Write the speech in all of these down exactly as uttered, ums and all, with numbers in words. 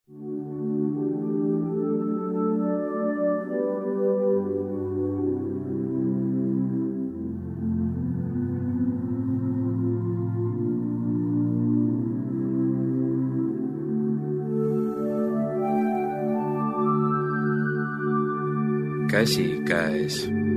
Käsi käes.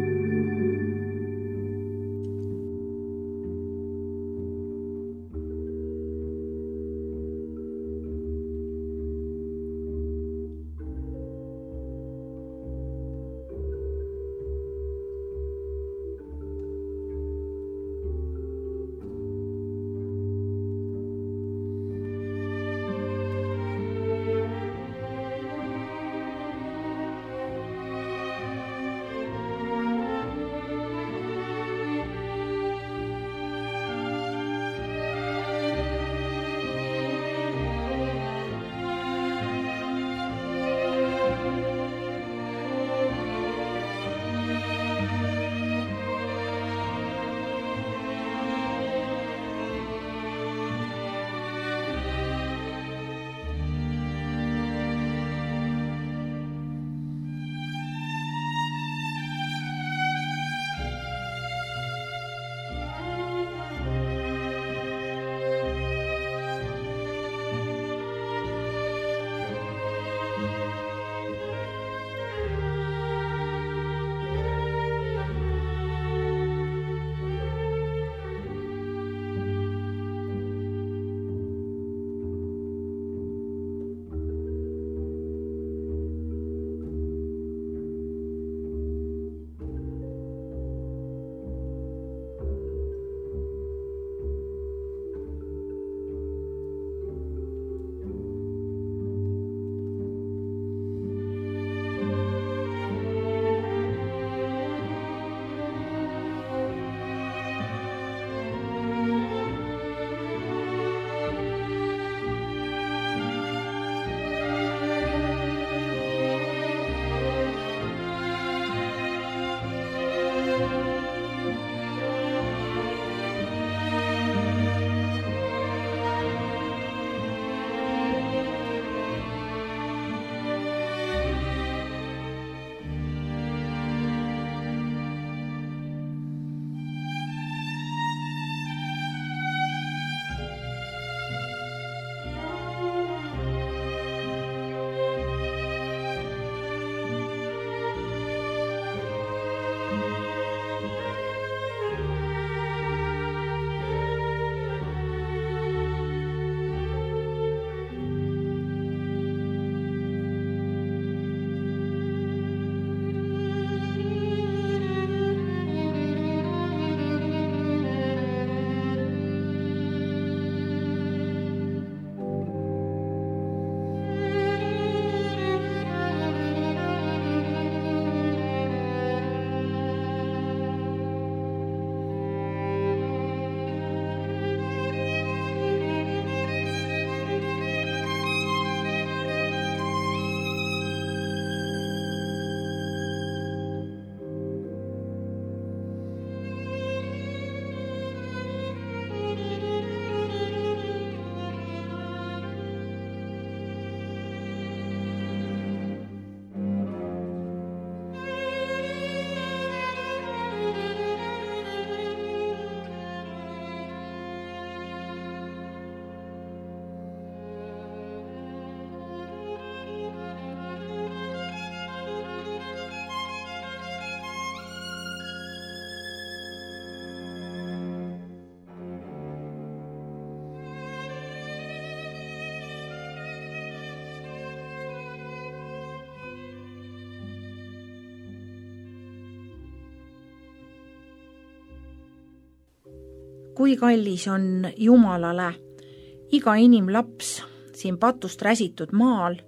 kui kallis on Jumalale iga inimlaps siin patust räsitud maal,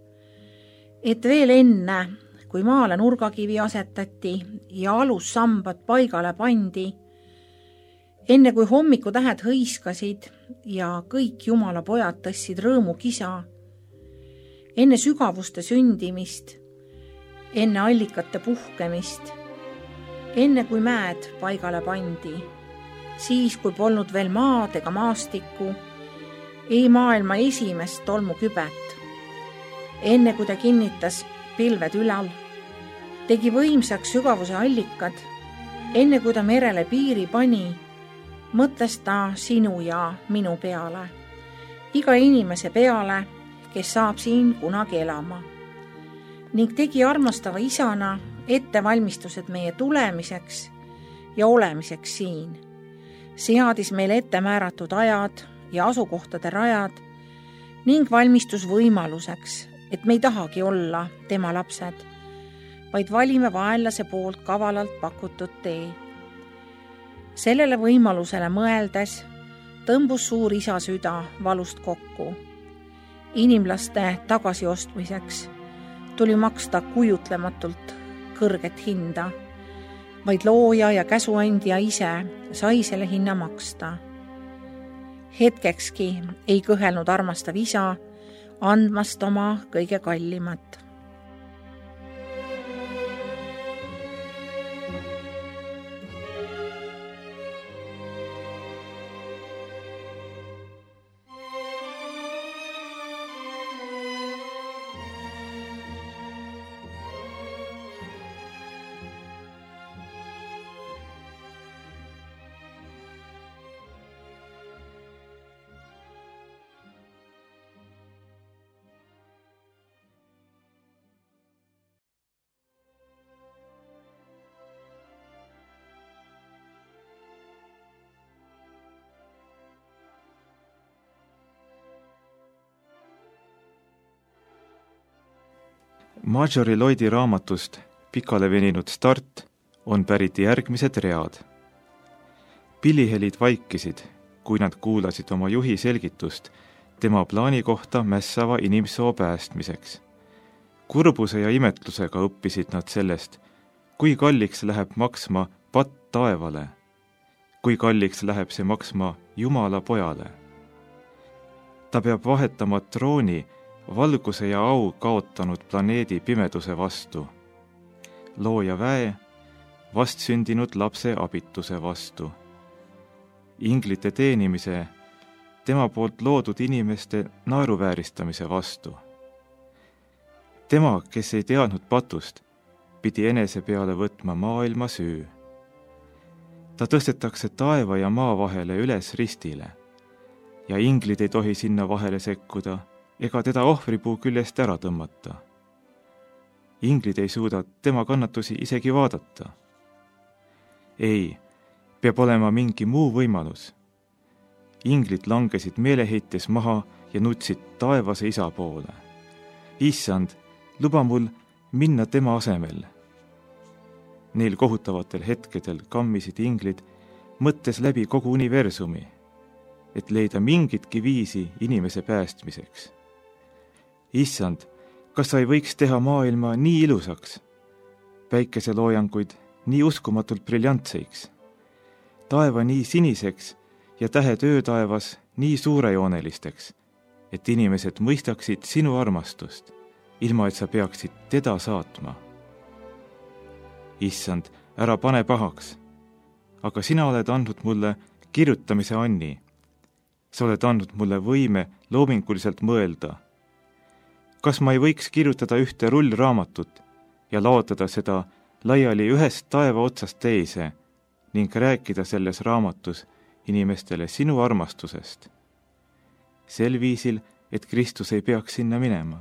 et veel enne, kui maale nurgakivi asetati ja alussambad paigale pandi, enne kui hommikutähed hõiskasid ja kõik Jumala pojad tõssid rõõmu kisa, enne sügavuste sündimist, enne allikate puhkemist, enne kui mäed paigale pandi, siis kui polnud veel maad ega maastikku, ei maailma esimest tolmukübet. enne kui ta kinnitas pilved ülal, tegi võimsaks sügavuse allikad, enne kui ta merele piiri pani, mõtles ta sinu ja minu peale, iga inimese peale, kes saab siin kunagi elama, ning tegi armastava isana ettevalmistused meie tulemiseks ja olemiseks siin. Seadis meile ette määratud ajad ja asukohtade rajad ning valmistus võimaluseks, et me ei tahagi olla tema lapsed, vaid valime vaenlase poolt kavalalt pakutud tee. Sellele võimalusele mõeldes tõmbus suur isa süda valust kokku. Inimlaste tagasiostmiseks tuli maksta kujutlematult kõrget hinda, vaid looja ja käsuandja ise sai selle hinna maksta. Hetkekski ei kõhelnud armastav isa andmast oma kõige kallimat. Marjorie Lloydi raamatust Pikale veninud start on pärit järgmised read. Pillihelid vaikisid, kui nad kuulasid oma juhi selgitust tema plaani kohta mässava inimsoo päästmiseks. Kurbuse ja imetlusega õppisid nad sellest, kui kalliks läheb maksma patt taevale, kui kalliks läheb see maksma Jumala pojale. Ta peab vahetama trooni valguse ja au kaotanud planeedi pimeduse vastu, looja väe vastsündinud lapse abituse vastu, inglite teenimise, tema poolt loodud inimeste naeruvääristamise vastu. Tema, kes ei teadnud patust, pidi enese peale võtma maailma süü. Ta tõstetakse taeva ja maa vahele üles ristile ja inglid ei tohi sinna vahele sekkuda ega teda ohvripuu küljest ära tõmmata. Inglid ei suuda tema kannatusi isegi vaadata. Ei, peab olema mingi muu võimalus. Inglid langesid meeleheites maha ja nutsid taevase isa poole. Issand, luba mul minna tema asemel. Neil kohutavatel hetkedel kammisid inglid, mõttes läbi kogu universumi, et leida mingitki viisi inimese päästmiseks. Issand, kas sa ei võiks teha maailma nii ilusaks, päikeseloojanguid nii uskumatult briljantseiks, taeva nii siniseks ja tähed öötaevas nii suurejoonelisteks, et inimesed mõistaksid sinu armastust, ilma et sa peaksid teda saatma. Issand, ära pane pahaks, aga sina oled andnud mulle kirjutamise anni. Sa oled andnud mulle võime loominguliselt mõelda. Kas ma ei võiks kirjutada ühte rullraamatut ja laotada seda laiali ühest taeva otsast teise ning rääkida selles raamatus inimestele sinu armastusest, sel viisil, et Kristus ei peaks sinna minema?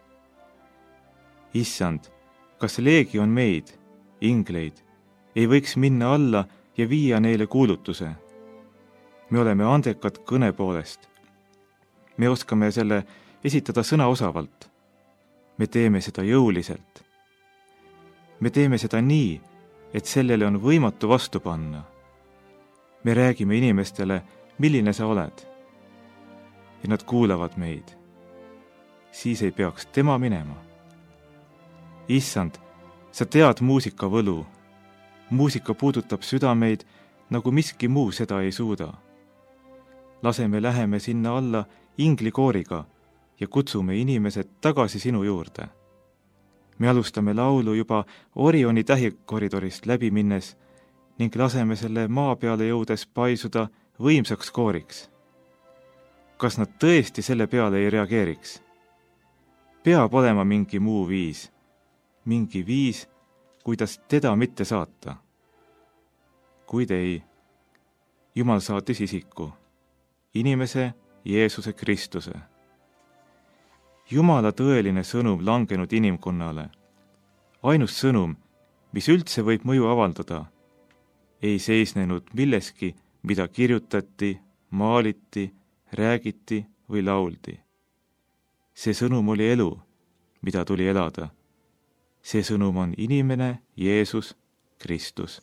Issand, kas leegion meid, ingleid, ei võiks minna alla ja viia neile kuulutuse? Me oleme andekad kõne poolest. Me oskame selle esitada sõna osavalt. Me teeme seda jõuliselt. Me teeme seda nii, et sellele on võimatu vastu panna. Me räägime inimestele, milline sa oled. Ja nad kuulavad meid. Siis ei peaks tema minema. Issand, sa tead muusika võlu. Muusika puudutab südameid, nagu miski muu seda ei suuda. Lase me läheme sinna alla inglikooriga ja kutsume inimesed tagasi sinu juurde. Me alustame laulu juba Orioni tähikoridorist läbi minnes ning laseme selle maa peale jõudes paisuda võimsaks kooriks. Kas nad tõesti selle peale ei reageeriks? peab olema mingi muu viis, mingi viis, kuidas teda mitte saata. Kuid ei, Jumal saatis isiku, inimese Jeesuse Kristuse. Jumala tõeline sõnum langenud inimkonnale, ainus sõnum, mis üldse võib mõju avaldada, ei seisnenud milleski, mida kirjutati, maaliti, räägiti või lauldi. See sõnum oli elu, mida tuli elada. See sõnum on inimene Jeesus Kristus.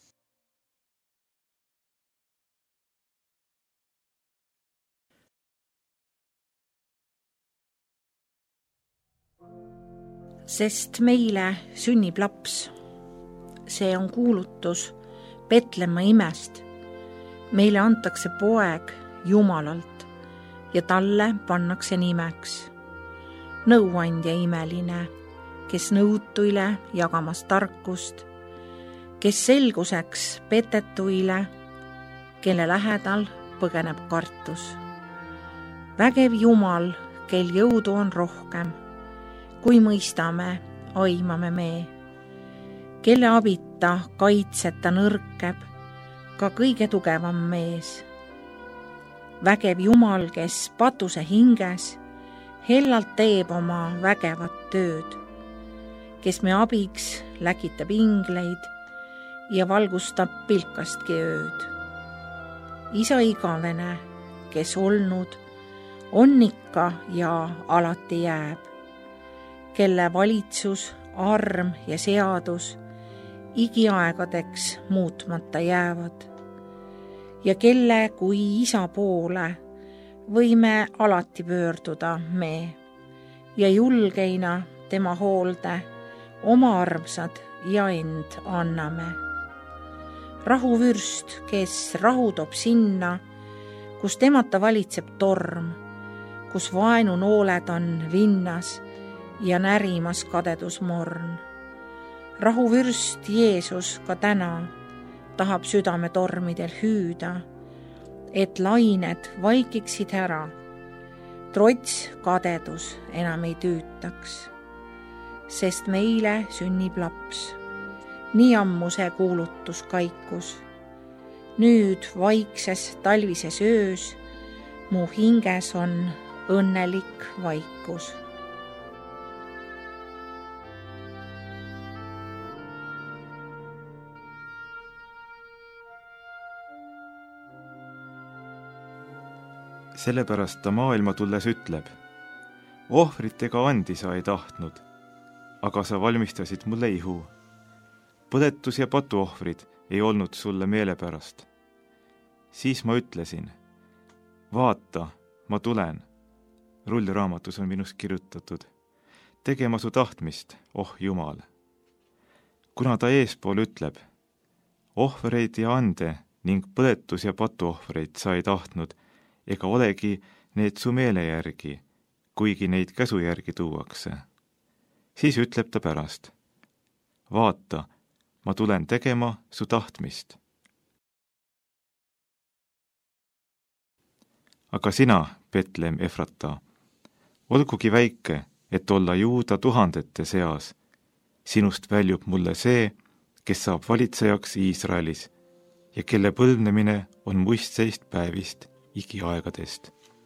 Sest meile sünnib laps. See on kuulutus Petlemma imest. Meile antakse poeg Jumalalt ja talle pannakse nimeks nõuandja imeline, kes nõutuile jagamas tarkust, kes selguseks petetuile, kelle lähedal põgeneb kartus. Vägev Jumal, kel jõudu on rohkem, kui mõistame, aimame me, kelle abita kaitseta nõrkeb ka kõige tugevam mees. Vägev Jumal, kes patuse hinges hellalt teeb oma vägevat tööd, kes me abiks läkitab ingleid ja valgustab pilkastki ööd. Isa igavene, kes olnud, on ikka ja alati jääb, kelle valitsus, arm ja seadus igiaegadeks muutmata jäävad ja kelle kui isa poole võime alati pöörduda me ja julgeina tema hoolde oma armsad ja end anname. Rahuvürst, kes rahu toob sinna, kus temata valitseb torm, kus vaenu nooled on vinnas ja närimas kadedusmorn. Rahuvürst Jeesus ka täna tahab südame tormidel hüüda, et lained vaikiksid ära, trots kadedus enam ei tüütaks. Sest meile sünnib laps, nii ammu see kuulutus kaikus. Nüüd vaikses talvises öös mu hinges on õnnelik vaikus. Sellepärast ta maailma tulles ütleb, ohvrit ega andi sa ei tahtnud, aga sa valmistasid mulle ihu. Põletus ja patuohvrid ei olnud sulle meelepärast. Siis ma ütlesin, vaata, ma tulen, rullraamatus on minust kirjutatud, tegema su tahtmist, oh Jumal. Kuna ta eespool ütleb, ohvreid ja ande ning põletus ja patuohvreid sa ei tahtnud, ega olegi need su meele järgi, kuigi neid käsu järgi tuuakse. Siis ütleb ta pärast, vaata, ma tulen tegema su tahtmist. Aga sina, Betlehem Efrata, olgugi väike, et olla Juuda tuhandete seas, sinust väljub mulle see, kes saab valitsejaks Iisraelis ja kelle põlvnemine on muistseist päevist igiaegadest.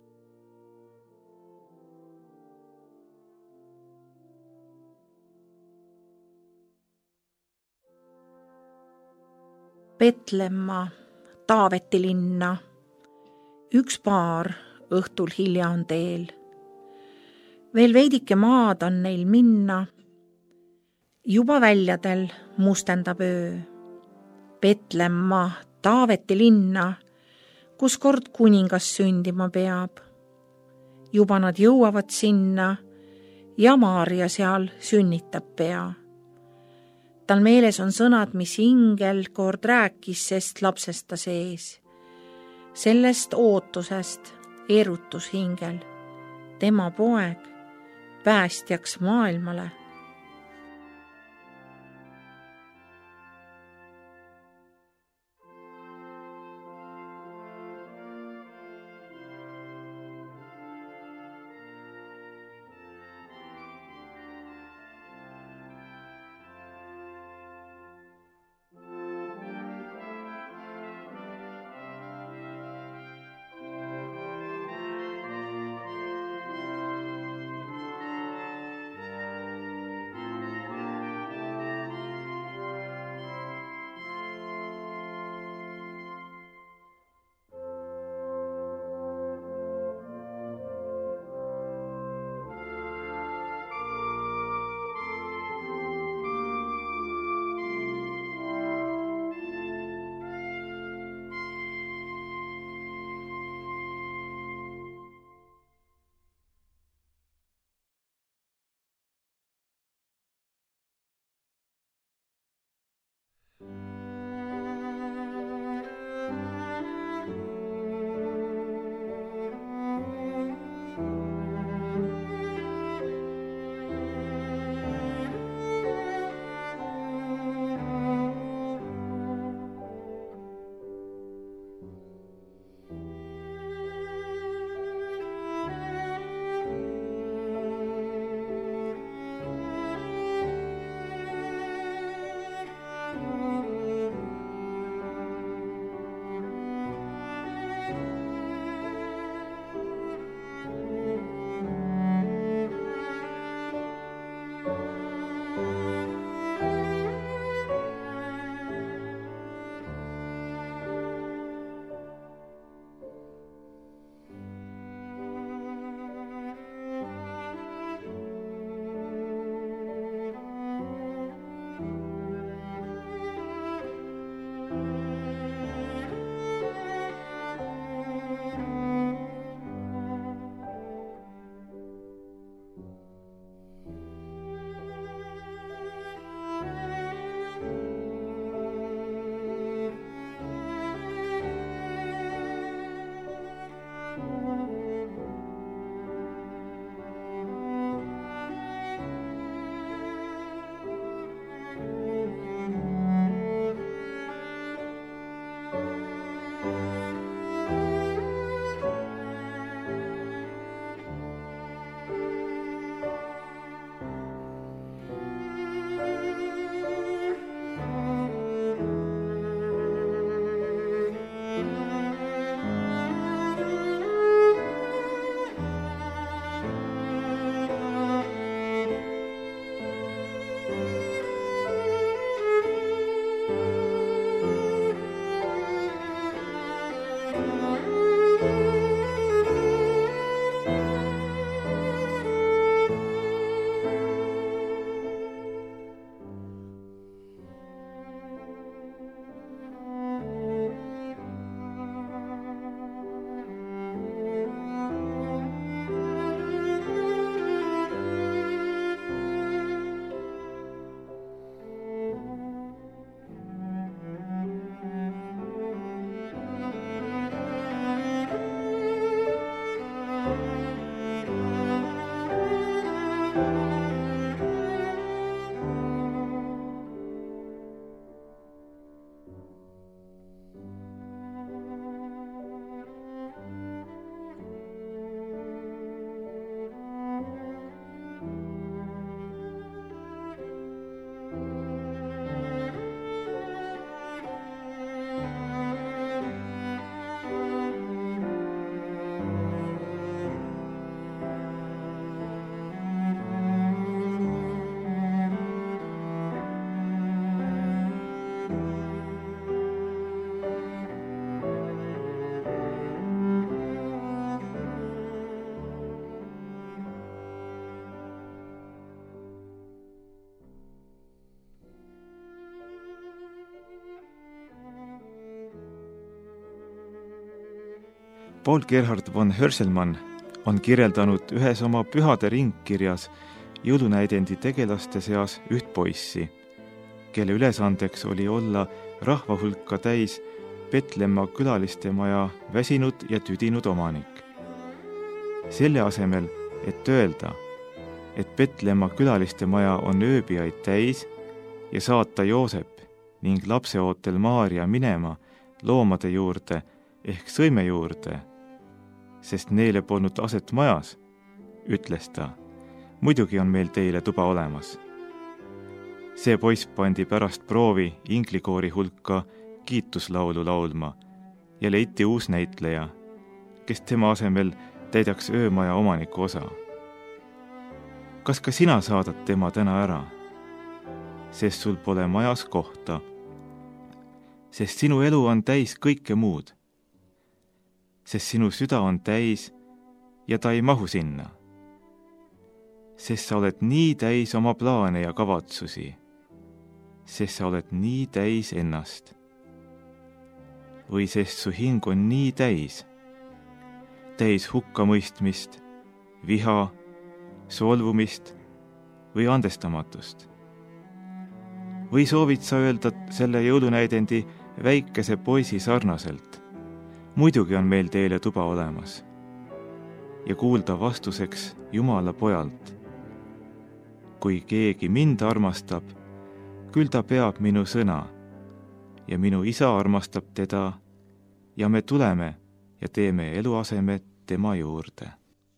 Petlemma, Taaveti linna, üks paar õhtul hilja on teel. Veel veidike maad on neil minna, juba väljadel mustendab öö. Petlemma, Taaveti linna, kus kord kuningas sündima peab. Juba nad jõuavad sinna ja Maarja seal sünnitab pea. Tal meeles on sõnad, mis ingel kord rääkis, sest lapsest ta sees. Sellest ootusest erutus hingel, tema poeg, päästjaks maailmale. Paul Gerhard von Hörselmann on kirjeldanud ühes oma pühade ringkirjas jõulunäidendi tegelaste seas üht poissi, kelle ülesandeks oli olla rahva hulka täis Petlemma külaliste maja väsinud ja tüdinud omanik. Selle asemel, et öelda, et Petlemma külaliste maja on ööbijaid täis ja saata Joosep ning lapseootel Maarja minema loomade juurde ehk sõime juurde, sest neile polnud aset majas, ütles ta, muidugi on meil teile tuba olemas. See poiss pandi pärast proovi inglikoori hulka kiituslaulu laulma ja leiti uus näitleja, kes tema asemel täidaks öömaja omaniku osa. Kas ka sina saadad tema täna ära, sest sul pole majas kohta, sest sinu elu on täis kõike muud, sest sinu süda on täis ja ta ei mahu sinna, sest sa oled nii täis oma plaane ja kavatsusi, sest sa oled nii täis ennast. Või sest su hing on nii täis, täis hukkamõistmist, viha, solvumist või andestamatust. Või soovid sa öelda selle jõulunäidendi väikese poisi sarnaselt, muidugi on meil teile tuba olemas, ja kuulda vastuseks Jumala pojalt. Kui keegi mind armastab, küll ta peab minu sõna, ja minu isa armastab teda ja me tuleme ja teeme eluaseme tema juurde.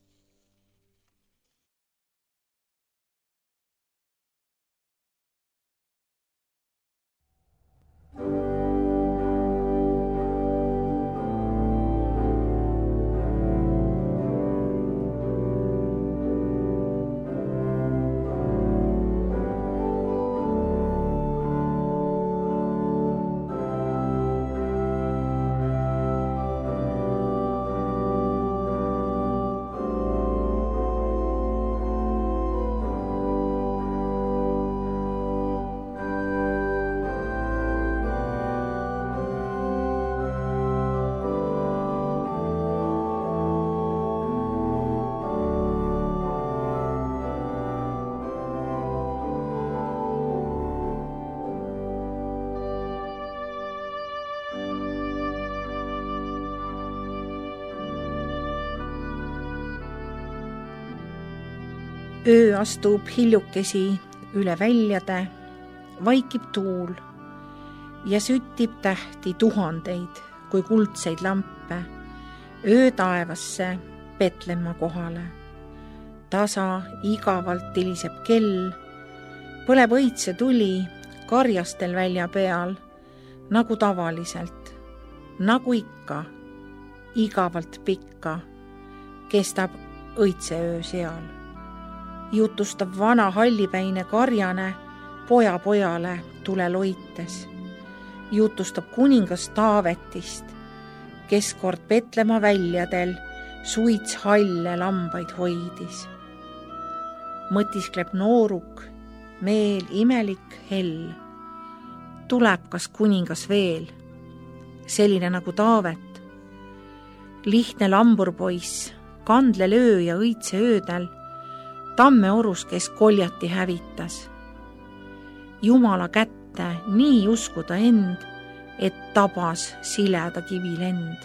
Öö astub hiljukesi üle väljade, vaikib tuul ja süttib tähti tuhandeid kui kuldseid lampe öö taevasse Petlemma kohale. Tasa igavalt tiliseb kell, põleb õitse tuli karjastel välja peal, nagu tavaliselt, nagu ikka, igavalt pikka, kestab õitse öö seal. Jutustab vana hallipäine karjane poja pojale tule loites. Jutustab kuningas Taavetist, kes kord Petlemma väljadel suits halle lambaid hoidis. Mõtiskleb nooruk, meel imelik hell. Tuleb kas kuningas veel, selline nagu Taavet. Lihtne lamburpoiss, kandlel öö ja õitse öödel, tamme orus, kes koljati hävitas. Jumala kätte nii uskuda end, et tabas sileda kivilend.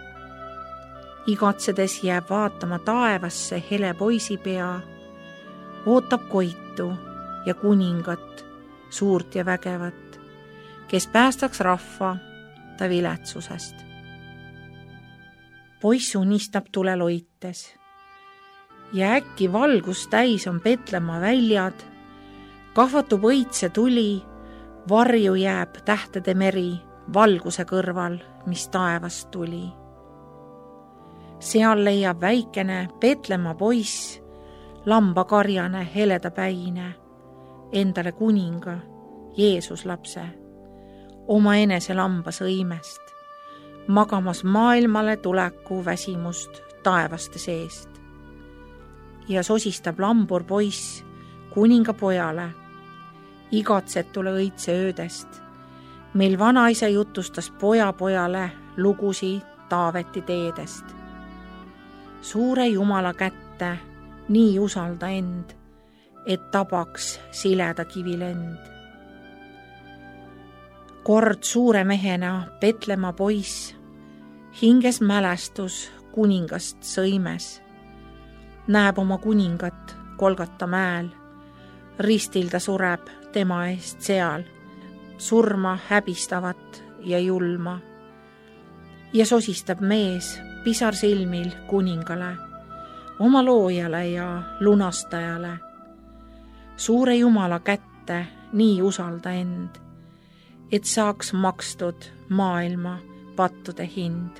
Igatsedes jääb vaatama taevasse hele poisi pea, ootab koitu ja kuningat, suurt ja vägevat, kes päästaks rahva ta viletsusest. Poiss unistab tule loites ja äkki valgus täis on Petlemma väljad, kahvatub õitse tuli, varju jääb tähtede meri valguse kõrval, mis taevast tuli. Seal leiab väikene Petlemma poiss, lambakarjane heleda päine, endale kuninga, Jeesus lapse, oma enese lambas õimest, magamas maailmale tuleku väsimust taevaste seest. Ja sosistab lambur poiss kuninga pojale, igatsetule õitse öödest. Meil vanaisa jutustas poja pojale lugusi Taaveti teedest. suure Jumala kätte, nii usalda end, et tabaks sileda kivilend. Kord suure mehena Petlemma poiss, hinges mälestus kuningast sõimes, näeb oma kuningat Golgata mäel, ristil ta sureb tema eest seal, surma häbistavat ja julma. Ja sosistab mees pisar silmil kuningale, oma loojale ja lunastajale. Suure Jumala kätte nii usalda end, et saaks makstud maailma pattude hind.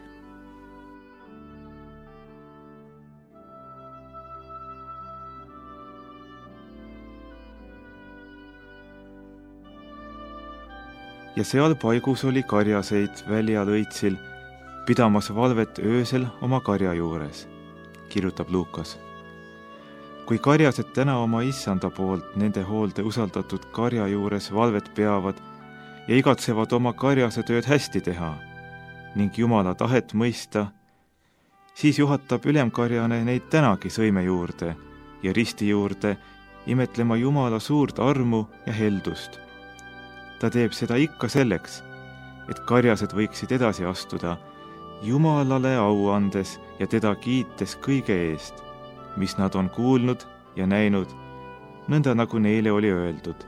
Ja seal paigus oli karjaseid väljal õitsil, pidamas valvet öösel oma karja juures, kirjutab Luukas. Kui karjased täna oma issanda poolt nende hoolde usaldatud karja juures valvet peavad ja igatsevad oma karjase tööd hästi teha ning Jumala tahet mõista, siis juhatab ülemkarjane neid tänagi sõime juurde ja risti juurde imetlema Jumala suurt armu ja heldust. Ta teeb seda ikka selleks, et karjased võiksid edasi astuda, Jumalale au andes ja teda kiites kõige eest, mis nad on kuulnud ja näinud, nõnda nagu neile oli öeldud.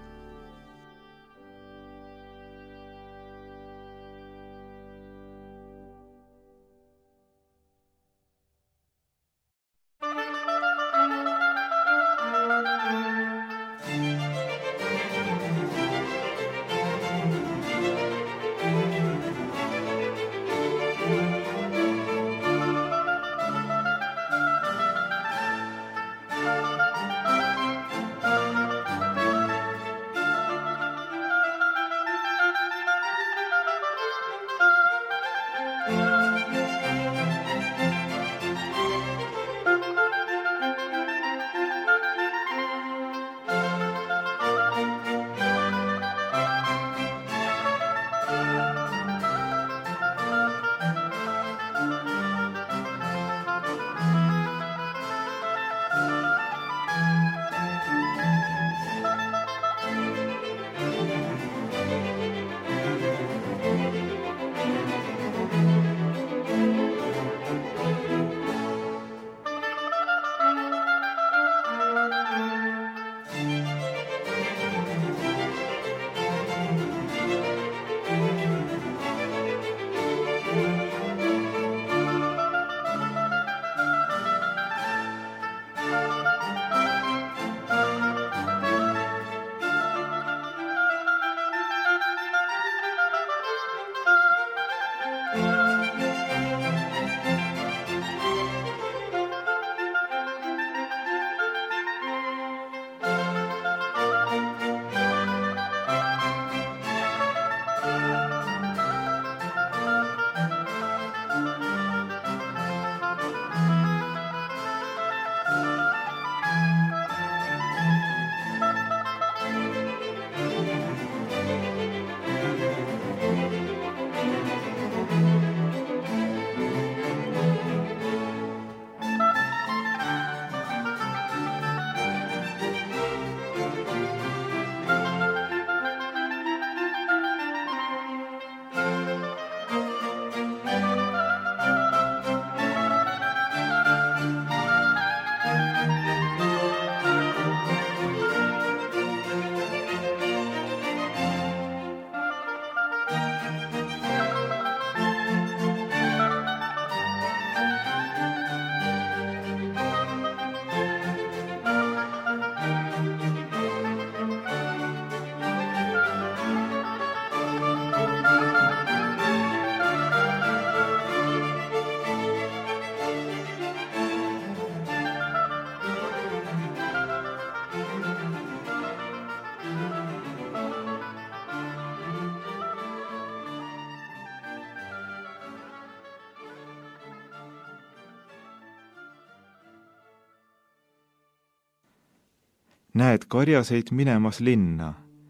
näed karjaseid minemas linna,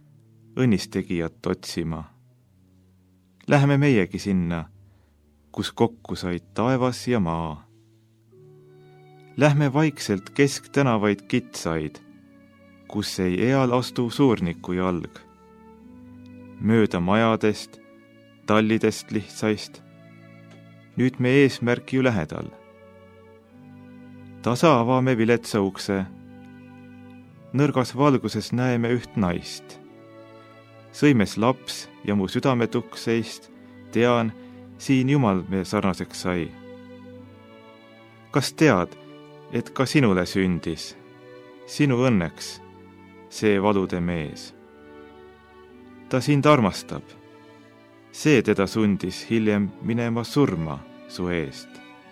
õnnistegijat otsima. Läheme meiegi sinna, kus kokku said taevas ja maa. Lähme vaikselt kesk tänavaid kitsaid, kus ei eal astu suurniku jalg. Mööda majadest, tallidest lihtsaist, nüüd me eesmärki ju lähedal. Tasa avame viletsa ukse, nõrgas valguses näeme üht naist. Sõimes laps ja mu südametukseist, tean, siin Jumal me sarnaseks sai. Kas tead, et ka sinule sündis, sinu õnneks, see valude mees? Ta sind armastab, see teda sundis hiljem minema surma su eest.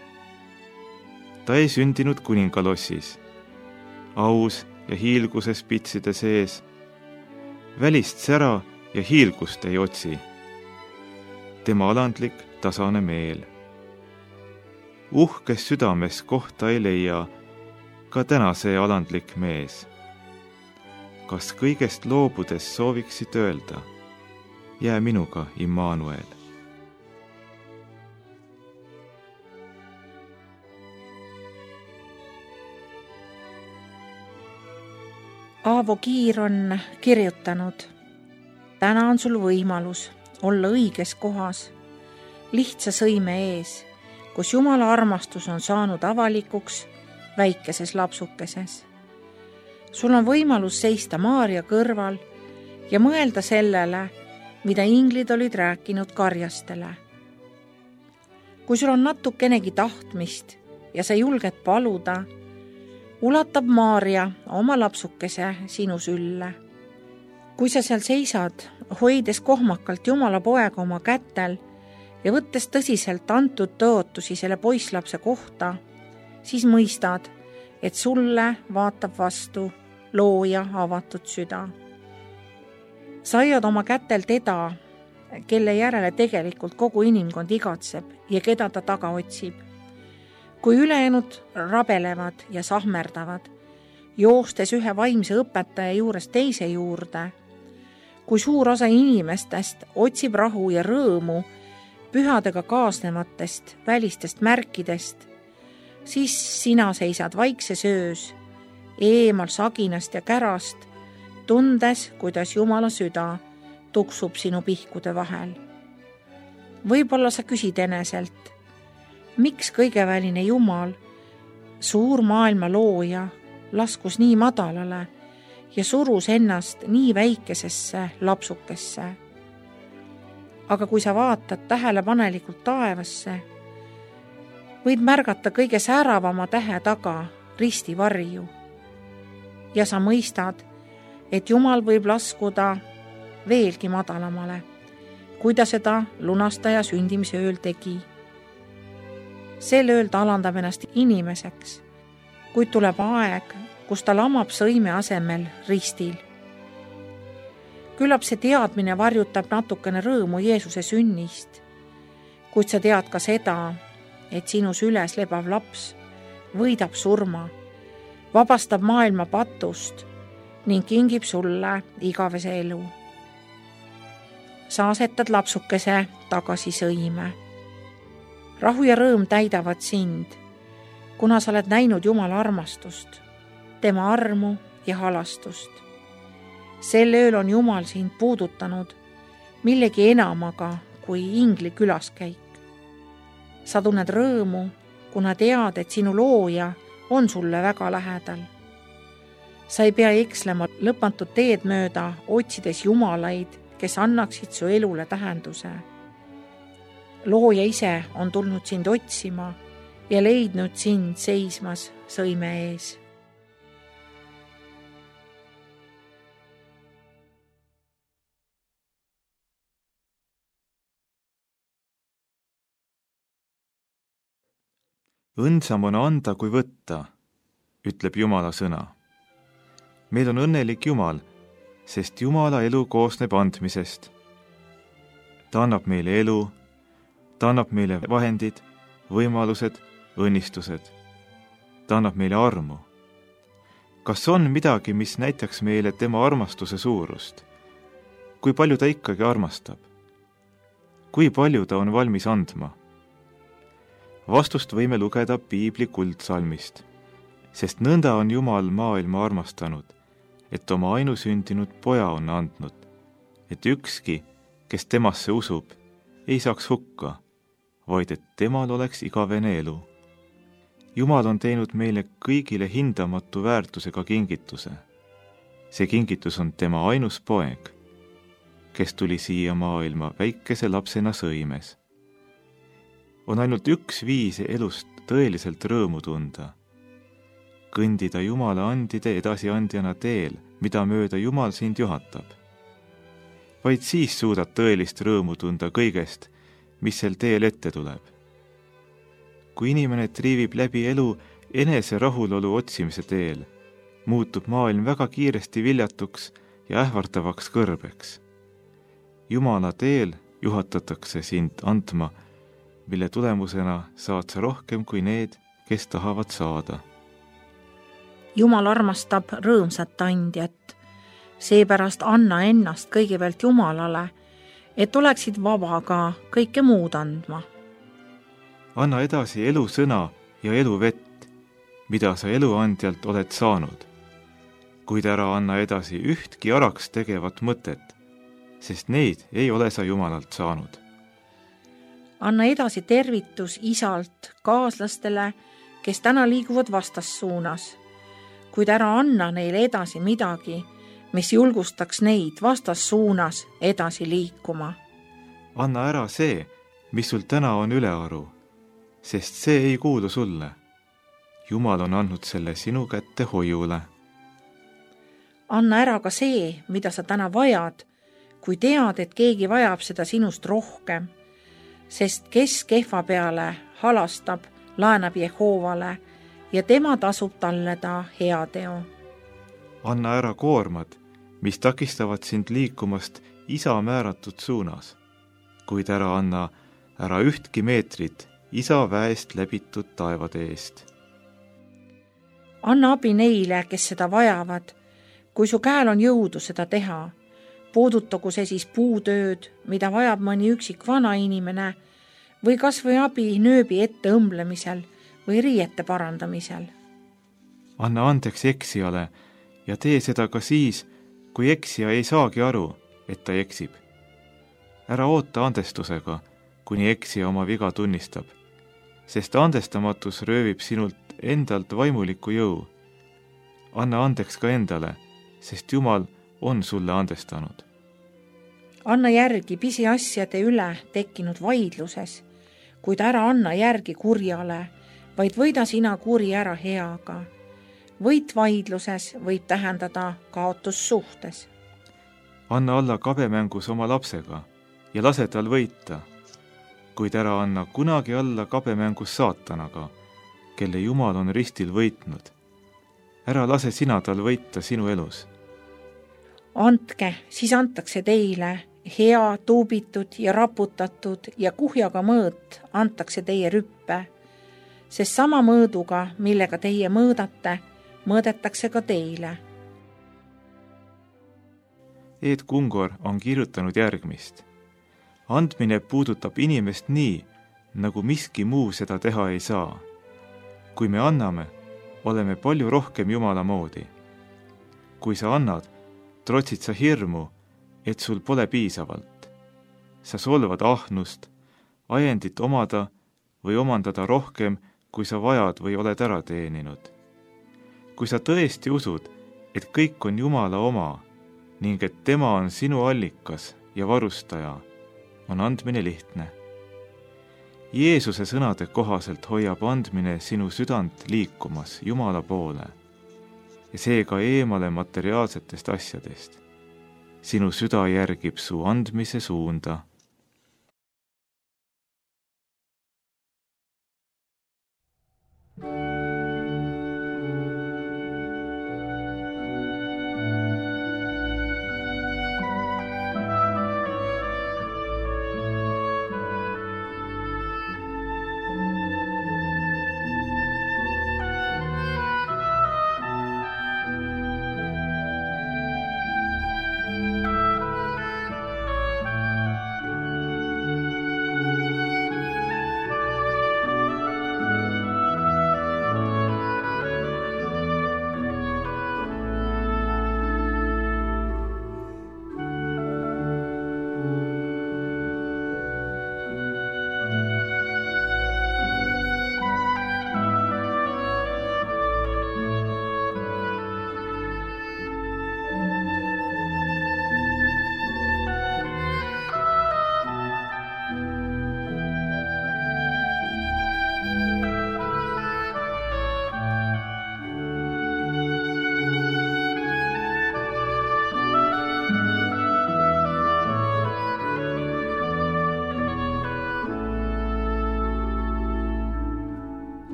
Ta ei sündinud kuningalossis, aus ja hiilguses pitside sees, välist sära ja hiilgust ei otsi, tema alandlik tasane meel. Uhkes südames kohta ei leia ka täna see alandlik mees. Kas kõigest loobudes sooviksid öelda, jää minuga, Immanuel? Aavo Kiir on kirjutanud: täna on sul võimalus olla õiges kohas, lihtsa sõime ees, kus Jumala armastus on saanud avalikuks väikeses lapsukeses. Sul on võimalus seista Maaria kõrval ja mõelda sellele, mida inglid olid rääkinud karjastele. Kui sul on natukenegi tahtmist ja sa julged paluda, ulatab Maaria oma lapsukese sinu sülle. Kui sa seal seisad, hoides kohmakalt Jumala poega oma kätel ja võttes tõsiselt antud tõotusi selle poisslapse kohta, siis mõistad, et sulle vaatab vastu looja avatud süda. Sa aiad oma kätel teda, kelle järele tegelikult kogu inimkond igatseb ja keda ta taga otsib. Kui ülejäänud rabelevad ja sahmerdavad, joostes ühe vaimse õpetaja juures teise juurde, kui suur osa inimestest otsib rahu ja rõõmu pühadega kaasnevatest välistest märkidest, siis sina seisad vaikses öös, eemal saginast ja kärast, tundes, kuidas Jumala süda tuksub sinu pihkude vahel. Võib-olla sa küsid eneselt, miks kõigeväline Jumal, suur maailma looja, laskus nii madalale ja surus ennast nii väikesesse lapsukesse. Aga kui sa vaatad tähelepanelikult taevasse, võid märgata kõige säravama tähe taga risti varju. Ja sa mõistad, et Jumal võib laskuda veelgi madalamale, kui ta seda lunastaja sündimise ööl tegi. Sel ööl ta alandab ennast inimeseks, kuid tuleb aeg, kus ta lamab sõime asemel ristil. Küllap see teadmine varjutab natukene rõõmu Jeesuse sünnist, kuid sa tead ka seda, et sinu süles lebav laps võidab surma, vabastab maailma patust ning kingib sulle igavese elu. Sa asetad lapsukese tagasi sõime. Rahu ja rõõm täidavad sind, kuna sa oled näinud Jumala armastust, tema armu ja halastust. Sel ööl on Jumal sind puudutanud millegi enamaga kui ingli külaskäik. Sa tunned rõõmu, kuna tead, et sinu looja on sulle väga lähedal. Sa ei pea ekslema lõpmatud teed mööda, otsides jumalaid, kes annaksid su elule tähenduse. Looja ise on tulnud sind otsima ja leidnud sind seismas sõime ees. Õndsam on anda kui võtta, ütleb Jumala sõna. Meil on õnnelik Jumal, sest Jumala elu koosneb andmisest. Ta annab meile elu, ta annab meile vahendid, võimalused, õnnistused. Ta annab meile armu. Kas on midagi, mis näitaks meile tema armastuse suurust? Kui palju ta ikkagi armastab? Kui palju ta on valmis andma? Vastust võime lugeda Piibli kuldsalmist. sest nõnda on Jumal maailma armastanud, et oma ainusündinud poja on andnud, et ükski, kes temasse usub, ei saaks hukka, vaid et temal oleks igavene elu. Jumal on teinud meile kõigile hindamatu väärtusega kingituse. See kingitus on tema ainus poeg, kes tuli siia maailma väikese lapsena sõimes. On ainult üks viis elust tõeliselt rõõmu tunda. Kõndida Jumala andide edasiandjana teel, mida mööda Jumal sind juhatab. Vaid siis suudad tõelist rõõmu tunda kõigest, mis sel teel ette tuleb. Kui inimene triivib läbi elu enese rahulolu otsimise teel, muutub maailm väga kiiresti viljatuks ja ähvardavaks kõrbeks. Jumala teel juhatatakse sind andma, mille tulemusena saad sa rohkem kui need, kes tahavad saada. Jumal armastab rõõmsat andjat, seepärast anna ennast kõigepealt Jumalale, et oleksid vaba ka kõike muud andma. Anna edasi elu sõna ja elu vett, mida sa eluandjalt oled saanud, kuid ära anna edasi ühtki araks tegevat mõtet, sest neid ei ole sa Jumalalt saanud. Anna edasi tervitus isalt kaaslastele, kes täna liiguvad vastassuunas, kuid ära anna neile edasi midagi, mis julgustaks neid vastassuunas edasi liikuma. Anna ära see, mis sul täna on ülearu, sest see ei kuulu sulle. Jumal on andnud selle sinu kätte hoiule. Anna ära ka see, mida sa täna vajad, kui tead, et keegi vajab seda sinust rohkem, sest kes kehva peale halastab, laenab Jehoovale ja tema tasub talle ta heateo. Anna ära koormad, mis takistavad sind liikumast isa määratud suunas, kuid ära anna ära ühtki meetrit isa väest läbitud taevade eest. Anna abi neile, kes seda vajavad, kui su käel on jõudu seda teha. Puudutagu see siis puutööd, mida vajab mõni üksik vana inimene, või kas või abi nööbi ette õmblemisel või riiete parandamisel. Anna andeks eksijale ja tee seda ka siis, kui eksija ei saagi aru, et ta eksib. Ära oota andestusega, kuni eksija oma viga tunnistab, sest andestamatus röövib sinult endalt vaimuliku jõu. Anna andeks ka endale, sest Jumal on sulle andestanud. Anna järgi pisiasjade üle tekkinud vaidluses, kuid ära anna järgi kurjale, vaid võida sina kuri ära heaga. Võit vaidluses võib tähendada kaotussuhtes. Anna alla kabemängus oma lapsega ja lase tal võita, kuid ära anna kunagi alla kabemängus saatanaga, kelle Jumal on ristil võitnud. Ära lase sina tal võita sinu elus. Andke, siis antakse teile, hea, tuubitud ja raputatud ja kuhjaga mõõt antakse teie rüppe, sest sama mõõduga, millega teie mõõdate, mõõdetakse ka teile. Eed Kungor on kirjutanud järgmist. Andmine puudutab inimest nii, nagu miski muu seda teha ei saa. Kui me anname, oleme palju rohkem Jumala moodi. Kui sa annad, trotsid sa hirmu, et sul pole piisavalt. Sa solvad ahnust, ajendit omada või omandada rohkem, kui sa vajad või oled ära teeninud. Kui sa tõesti usud, et kõik on Jumala oma ning et tema on sinu allikas ja varustaja, on andmine lihtne. Jeesuse sõnade kohaselt hoiab andmine sinu südant liikumas Jumala poole ja seega eemale materiaalsetest asjadest. Sinu süda järgib su andmise suunda.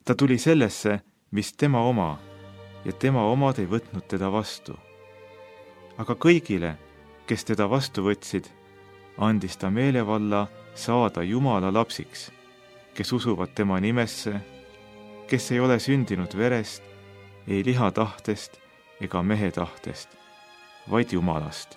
ta tuli sellesse, mis tema oma, ja tema omad ei võtnud teda vastu. Aga kõigile, kes teda vastu võtsid, andis ta meelevalla saada Jumala lapsiks, kes usuvad tema nimesse, kes ei ole sündinud verest, ei liha tahtest ega mehe tahtest, vaid Jumalast.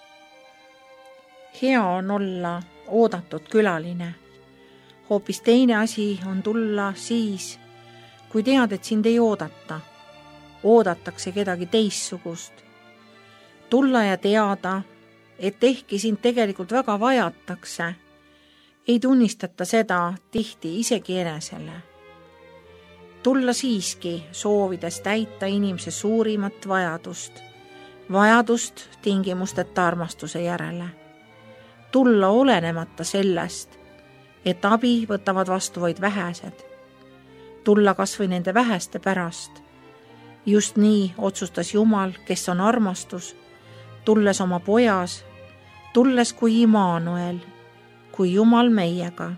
Hea on olla oodatud külaline. Hoopis teine asi on tulla siis, kui tead, et sind ei oodata. Oodatakse kedagi teissugust. Tulla ja teada, et ehkki sind tegelikult väga vajatakse, ei tunnistata seda tihti isegi enesele. Tulla siiski soovides täita inimese suurimat vajadust, vajadust tingimusteta armastuse järele. Tulla olenemata sellest, et abi võtavad vastu vaid vähesed. Tulla kas või nende väheste pärast. Just nii otsustas Jumal, kes on armastus, tulles oma pojas, tulles kui Immanuel, kui Jumal meiega.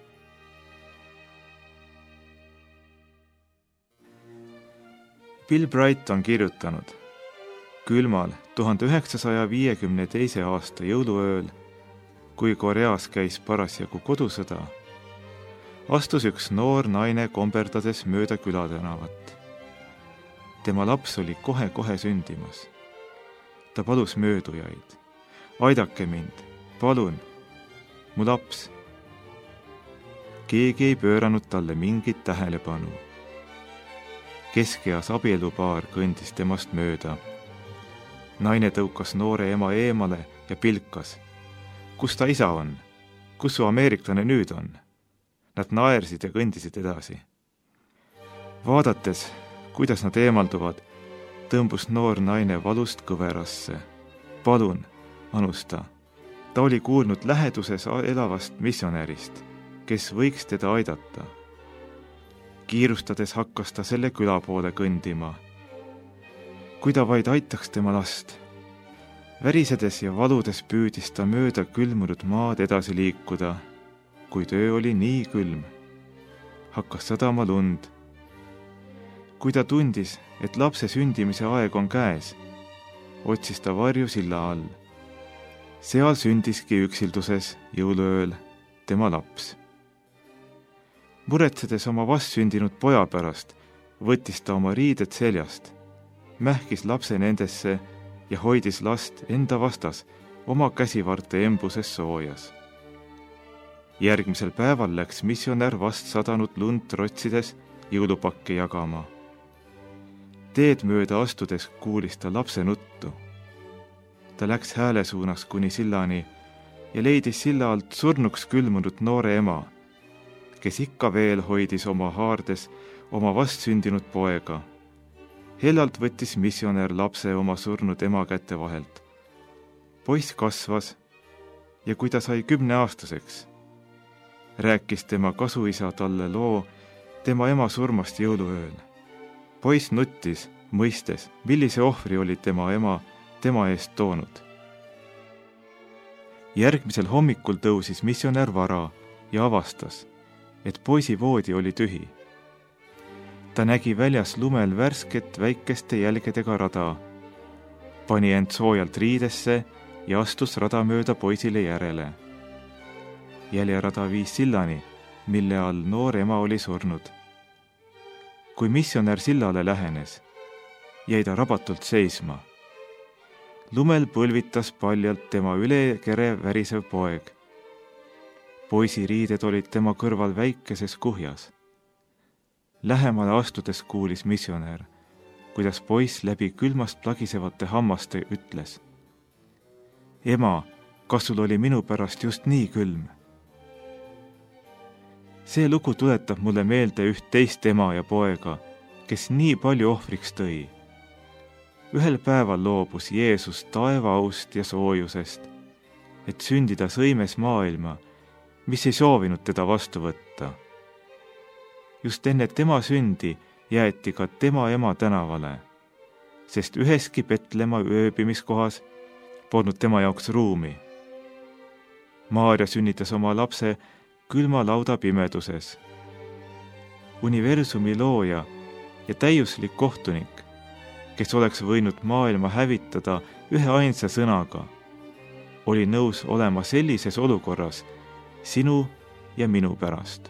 Bill Bright on kirjutanud: külmal tuhande üheksasaja viiekümne teise aasta jõuluööl, kui Koreas käis parasjagu kodusõda, astus üks noor naine komberdades mööda külatänavat. Tema laps oli kohe-kohe sündimas. Ta palus möödujaid: aidake mind, palun, mu laps. Keegi ei pööranud talle mingit tähelepanu. Keskeas abielupaar kõndis temast mööda. Naine tõukas noore ema eemale ja pilkas: kus ta isa on? Kus su ameeriklane nüüd on? Nad naersid ja kõndisid edasi. Vaadates, kuidas nad eemalduvad, tõmbus noor naine valust kõverasse. Palun, anus ta. Ta oli kuulnud läheduses elavast missionärist, kes võiks teda aidata. Kiirustades hakkas ta selle küla poole kõndima. Kui ta vaid aitaks tema last. Värisedes ja valudes püüdis ta mööda külmunud maad edasi liikuda, kuid öö oli nii külm. Hakkas sadama lund. Kui ta tundis, et lapse sündimise aeg on käes, otsis ta varju silla all. Seal sündiski üksilduses jõuluööl tema laps. Muretsedes oma vastsündinud poja pärast, võttis ta oma riided seljast, mähkis lapse nendesse ja hoidis last enda vastas oma käsivarte embuses soojas. Järgmisel päeval läks missionär vast sadanud lund trotsides jõulupakke jagama. Teed mööda astudes kuulis ta lapse nuttu. Ta läks hääle suunas kuni sillani ja leidis silla alt surnuks külmunud noore ema, kes ikka veel hoidis oma haardes oma vastsündinud poega. Hellalt võttis missionär lapse oma surnud ema kätte vahelt. Poiss kasvas ja kui ta sai kümneaastaseks, rääkis tema kasuisa talle loo tema ema surmast jõuluööl. Poiss nuttis, mõistes, millise ohvri oli tema ema tema eest toonud. Järgmisel hommikul tõusis missionär vara ja avastas, et poisi voodi oli tühi. Ta nägi väljas lumel värsket väikeste jälgedega rada, pani end soojalt riidesse ja astus rada mööda poisile järele. Jäljerada viis sillani, mille all noor ema oli surnud. Kui missionär sillale lähenes, jäi ta rabatult seisma. Lumel põlvitas paljalt tema üle kere värisev poeg. Poisi riided olid tema kõrval väikeses kuhjas. Lähemale astudes kuulis missionär, kuidas poiss läbi külmast plagisevate hammaste ütles: ema, kas sul oli minu pärast just nii külm? See lugu tuletab mulle meelde üht teist ema ja poega, kes nii palju ohvriks tõi. Ühel päeval loobus Jeesus taevaaust ja soojusest, et sündida sõimes maailma, mis ei soovinud teda vastu võtta. Just enne tema sündi jäeti ka tema ema tänavale, sest üheski Petlemma ööbimiskohas polnud tema jaoks ruumi. Maarja sünnitas oma lapse külma lauda pimeduses. universumi looja ja täiuslik kohtunik, kes oleks võinud maailma hävitada ühe ainsa sõnaga, oli nõus olema sellises olukorras sinu ja minu pärast.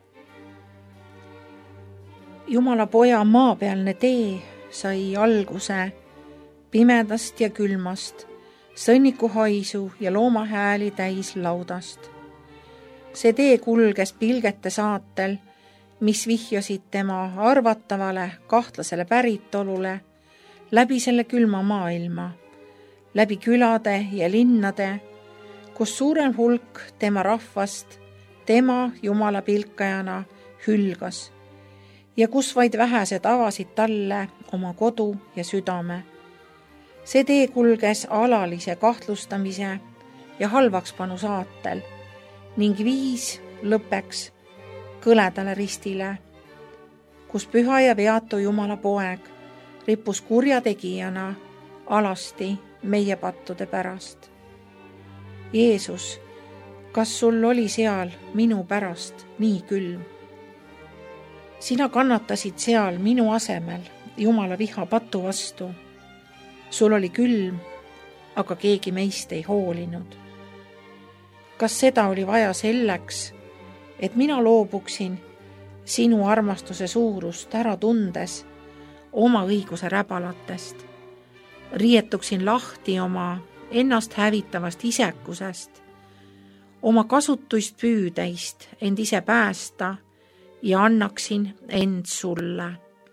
Jumala poja maapealne tee sai alguse pimedast ja külmast, sõnniku haisu ja loomahääli täis laudast. See tee kulges pilgete saatel, mis vihjasid tema arvatavale kahtlasele päritolule, läbi selle külma maailma, läbi külade ja linnade, kus suurem hulk tema rahvast tema Jumala pilkajana hülgas ja kus vaid vähesed avasid talle oma kodu ja südame. See tee kulges alalise kahtlustamise ja halvakspanu saatel ning viis lõppeks kõledale ristile, kus püha ja veatu Jumala poeg rippus kurjategijana alasti meie pattude pärast. Jeesus, kas sul oli seal minu pärast nii külm? Sina kannatasid seal minu asemel Jumala viha patu vastu. Sul oli külm, aga keegi meist ei hoolinud. Kas seda oli vaja selleks, et mina loobuksin sinu armastuse suurust ära tundes oma õiguse räbalatest, rietuksin lahti oma ennast hävitavast isekusest, oma kasutuist püüdeist end ise päästa ja annaksin end sulle.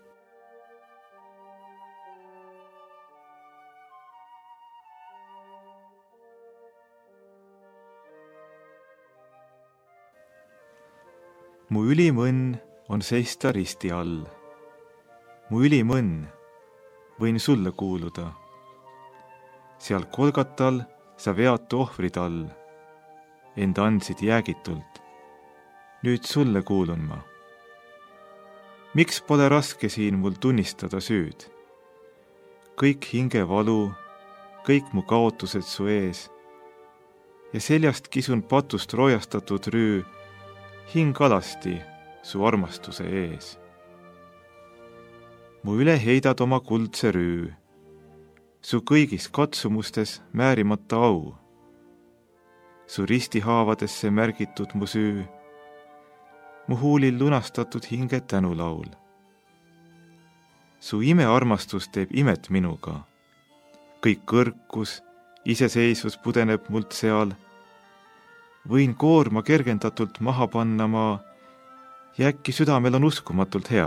Mu ülim õnn on seista risti all. Mu ülim õnn võin sulle kuuluda. Seal Kolgatal sa veatu ohvrid all, end andsid jäägitult. Nüüd sulle kuulun ma. Miks pole raske siin mul tunnistada süüd? Kõik hinge valu, kõik mu kaotused su ees ja seljast kisun patust rojastatud rüü hing alasti su armastuse ees. Mu üle heidad oma kuldse rüü, su kõigis katsumustes määrimata au, su ristihaavadesse märgitud mu süü, mu huulil lunastatud hinge tänulaul. Su imearmastus teeb imet minuga, kõik kõrkus, iseseisvus pudeneb mult seal, võin koorma kergendatult maha panna ma ja äkki südamel on uskumatult hea.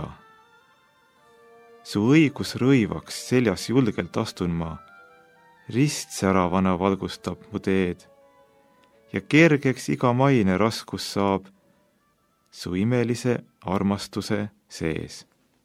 Su õigus rõivaks seljas julgelt astun ma, ristsäravana valgustab mu teed ja kergeks iga maine raskus saab su imelise armastuse sees.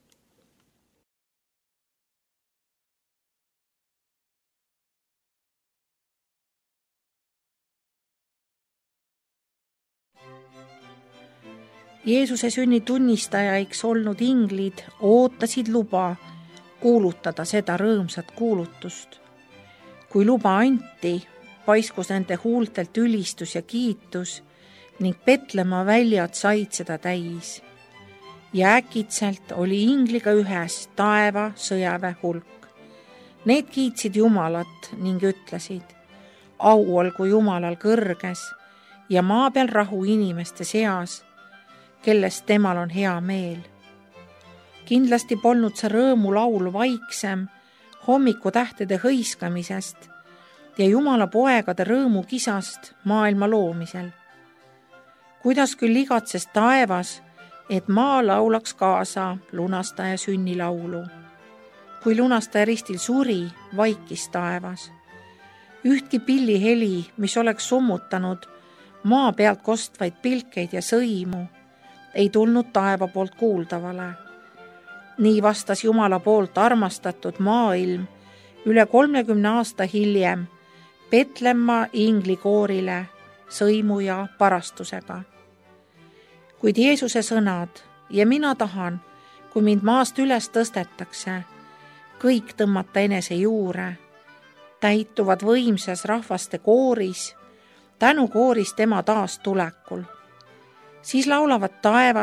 Jeesuse sünni tunnistajaiks olnud inglid ootasid luba kuulutada seda rõõmsat kuulutust. Kui luba anti, paiskus nende huultelt ülistus ja kiitus ning Petlemma väljad said seda täis. Ja äkitselt oli ingliga ühes taeva sõjaväe hulk. Need kiitsid Jumalat ning ütlesid, au olgu Jumalal kõrges ja maa peal rahu inimeste seas, kellest temal on hea meel. Kindlasti polnud see rõõmulaul vaiksem hommikutähtede hõiskamisest ja Jumala poegade rõõmukisast maailma loomisel. Kuidas küll igatses taevas, et maa laulaks kaasa lunastaja sünnilaulu. Kui lunastaja ristil suri, vaikis taevas. Ühtki pilliheli, mis oleks summutanud maa pealt kostvaid pilkeid ja sõimu, ei tulnud taeva poolt kuuldavale. Nii vastas Jumala poolt armastatud maailm üle kolmekümne aasta hiljem Petlemma inglikoorile sõimu ja parastusega. Kuid Jeesuse sõnad ja mina tahan, kui mind maast üles tõstetakse, kõik tõmmata enese juure, täituvad võimsas rahvaste kooris, tänukooris tema taas tulekul. Siis laulavad taevas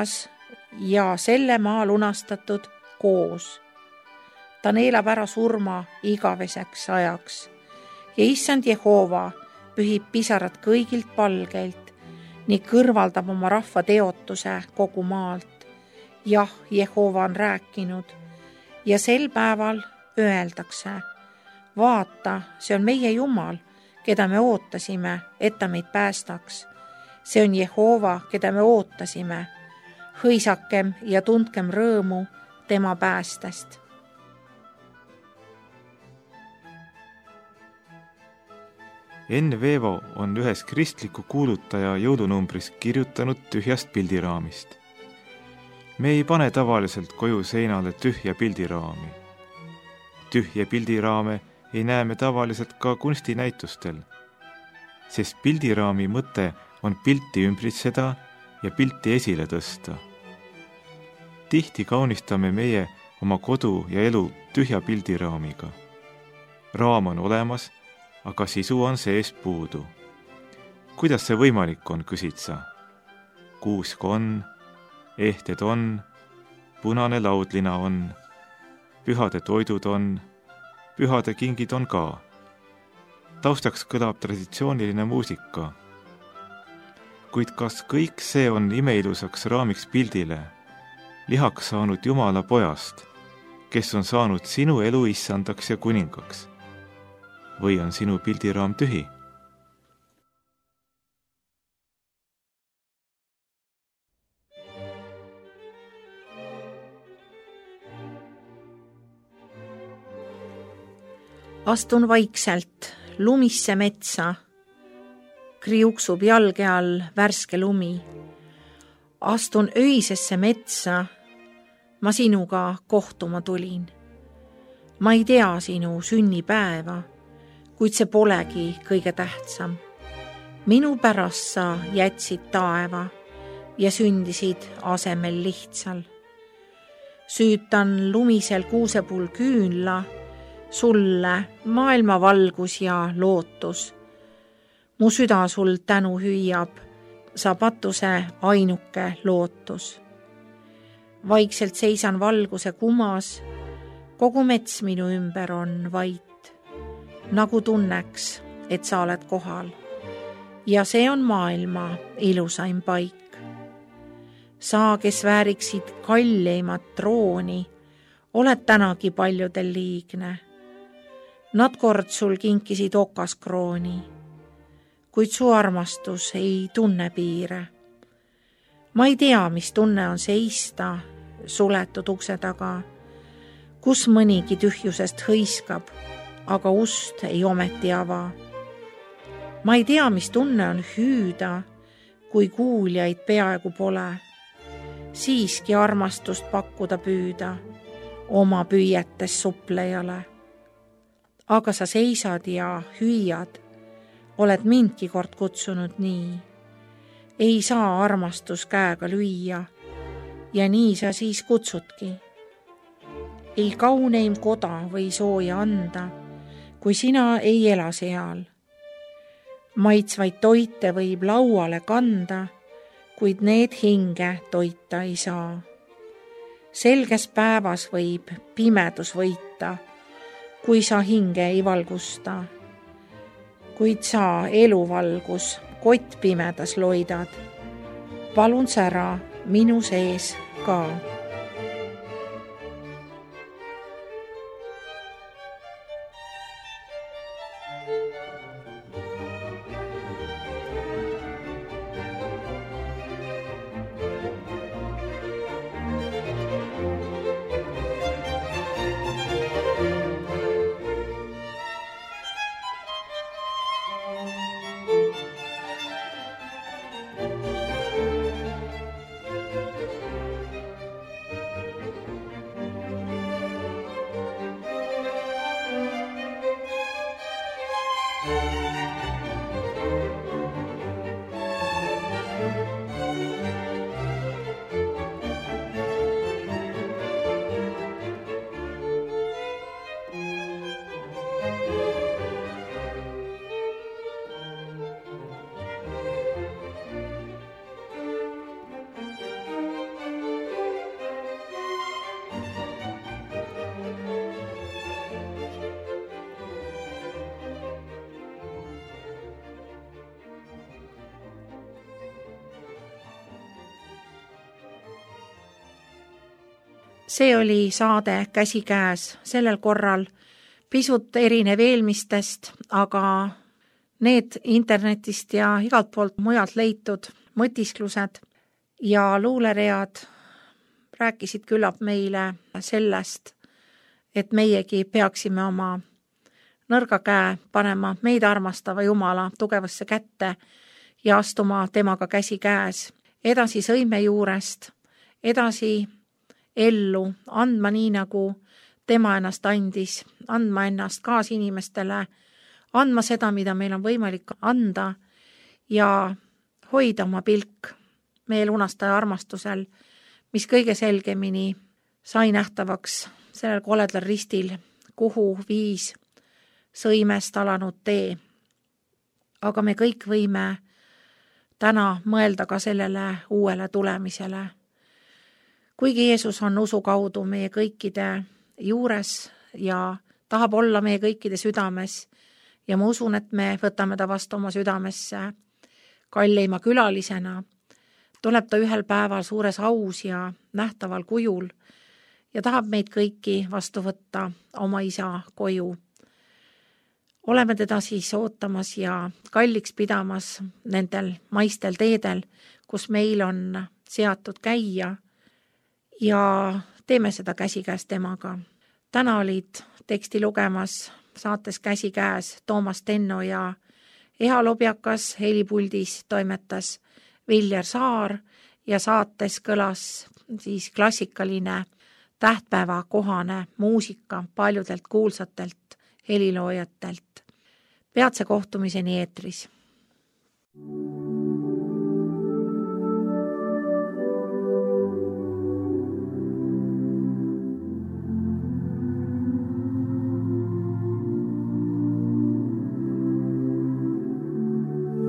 ja selle maa lunastatud koos. Ta neelab ära surma igaveseks ajaks ja issand Jehova pühib pisarad kõigilt palgeilt ning kõrvaldab oma rahva teotuse kogu maalt. Jah, Jehova on rääkinud ja sel päeval öeldakse, vaata, see on meie Jumal, keda me ootasime, et ta meid päästaks. See on Jehova, keda me ootasime. Hõisakem ja tundkem rõõmu tema päästest. Enn Veevo on ühes kristliku kuulutaja jõulunumbris kirjutanud tühjast pildiraamist. Me ei pane tavaliselt koju seinale tühja pildiraami. Tühja pildiraame ei näe me tavaliselt ka kunstinäitustel, sest pildiraami mõte on pilti ümbritseda ja pilti esile tõsta. Tihti kaunistame meie oma kodu ja elu tühja pildiraamiga. Raam on olemas, aga sisu on sees puudu. Kuidas see võimalik on, küsid sa? Kuusk on, ehted on, punane laudlina on, pühade toidud on, pühade kingid on ka. Taustaks kõlab traditsiooniline muusika. Kuid kas kõik see on imeilusaks raamiks pildile, lihaks saanud Jumala pojast, kes on saanud sinu elu issandaks ja kuningaks? Või on sinu pildiraam tühi? Astun vaikselt lumisse metsa, kriuksub jalge all värske lumi. Astun öisesse metsa, ma sinuga kohtuma tulin. Ma ei tea sinu sünnipäeva, kuid see polegi kõige tähtsam. Minu pärast sa jätsid taeva ja sündisid asemel lihtsal. Süütan lumisel kuusepuul küünla, sulle maailma valgus ja lootus. Mu süda sul tänu hüüab, sa patuse ainuke lootus. Vaikselt seisan valguse kumas, kogu mets minu ümber on vait. Nagu tunneks, et sa oled kohal ja see on maailma ilusaim paik. Sa, kes vääriksid kalleimat trooni, oled tänagi paljudel liigne. Nad kord sul kinkisid okaskrooni, kuid su armastus ei tunne piire. Ma ei tea, mis tunne on seista suletud ukse taga, kus mõnigi tühjusest hõiskab, aga ust ei ometi ava. Ma ei tea, mis tunne on hüüda, kui kuuljaid peaaegu pole. Siiski armastust pakkuda püüda oma püüetes suplejale. Aga sa seisad ja hüüad, oled mindki kord kutsunud nii. Ei saa armastus käega lüüa ja nii sa siis kutsudki. Ei kauneim koda või sooja anda, kui sina ei ela seal. Maitsvaid toite võib lauale kanda, kuid need hinge toita ei saa. Selges päevas võib pimedus võita, kui sa hinge ei valgusta. Kuid sa eluvalgus kott pimedas loidad, palun sära minu sees ka. Thank you. see oli saade Käsikäes, sellel korral pisut erinev eelmistest, aga need internetist ja igalt poolt mujalt leitud mõtisklused ja luuleread rääkisid küllap meile sellest, et meiegi peaksime oma nõrga käe panema meid armastava Jumala tugevasse kätte ja astuma temaga käsikäes edasi sõime juurest, edasi ellu, andma nii, nagu tema ennast andis, andma ennast kaasinimestele, andma seda, mida meil on võimalik anda ja hoida oma pilk meie lunastaja armastusel, mis kõige selgemini sai nähtavaks sellel koledal ristil, kuhu viis sõimest alanud tee. Aga me kõik võime täna mõelda ka sellele uuele tulemisele. Kuigi Jeesus on usu kaudu meie kõikide juures ja tahab olla meie kõikide südames ja ma usun, et me võtame ta vastu oma südamesse kalleima külalisena, tuleb ta ühel päeval suures aus ja nähtaval kujul ja tahab meid kõiki vastu võtta oma isa koju. Oleme teda siis ootamas ja kalliks pidamas nendel maistel teedel, kus meil on seatud käia ja teeme seda käsikäes temaga. Täna olid teksti lugemas saates Käsikäes Toomas Tenno ja Eha Lobjakas, helipuldis toimetas Viljar Saar ja saates kõlas siis klassikaline tähtpäeva kohane muusika paljudelt kuulsatelt heliloojatelt. Peatse kohtumiseni eetris.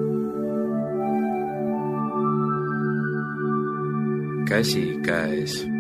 Käsikäes.